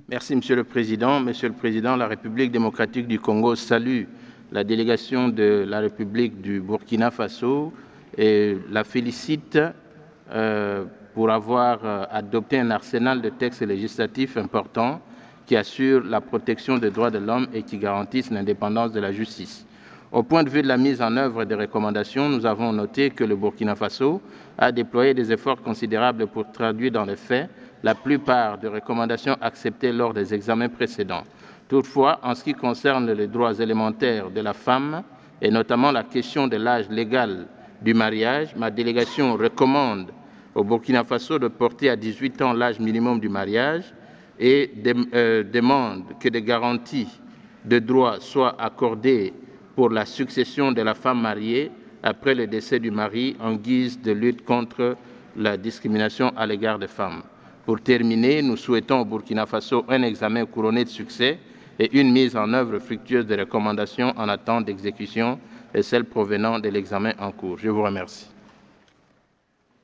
Merci, Monsieur le Président. Monsieur le Président, la République démocratique du Congo salue la délégation de la République du Burkina Faso et la félicite pour avoir adopté un arsenal de textes législatifs importants qui assurent la protection des droits de l'homme et qui garantissent l'indépendance de la justice. Au point de vue de la mise en œuvre des recommandations, nous avons noté que le Burkina Faso a déployé des efforts considérables pour traduire dans les faits la plupart des recommandations acceptées lors des examens précédents. Toutefois, en ce qui concerne les droits élémentaires de la femme, et notamment la question de l'âge légal du mariage, ma délégation recommande au Burkina Faso de porter à 18 ans l'âge minimum du mariage et demande que des garanties de droit soient accordées pour la succession de la femme mariée après le décès du mari en guise de lutte contre la discrimination à l'égard des femmes. Pour terminer, nous souhaitons au Burkina Faso un examen couronné de succès et une mise en œuvre fructueuse des recommandations en attente d'exécution et celles provenant de l'examen en cours. Je vous remercie.